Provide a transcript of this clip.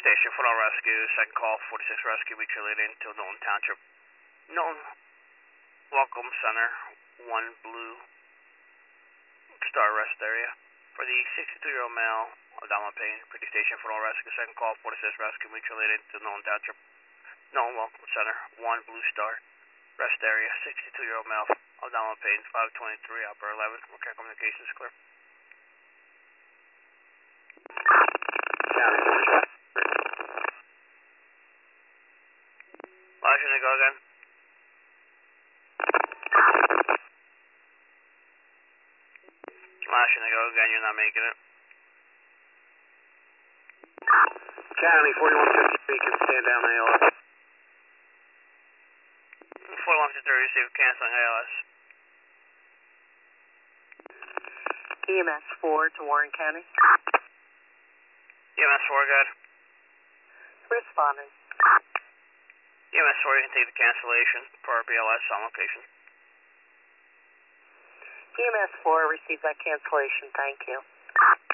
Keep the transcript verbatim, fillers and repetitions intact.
Station for all rescue, second call, forty-six rescue, weeks related to Knowlton Township. Knowlton Welcome Center, one Blue Star Rest Area. For the sixty-two-year-old male, abdominal pain, pretty station for all rescue, second call, forty-six rescue, weeks related to Knowlton Township. Knowlton Welcome Center, one Blue Star Rest Area, sixty-two-year-old male, abdominal pain, five twenty-three, upper eleven, okay, communications clear. Flashing to go again. Flashing to go again, you're not making it. County forty-one fifty-three, can stand down A L S. forty-one fifty-three, receive canceling A L S. E M S four to Warren County. E M S four, go ahead. Responding. E M S four, you can take the cancellation per B L S on location. E M S four received that cancellation, thank you.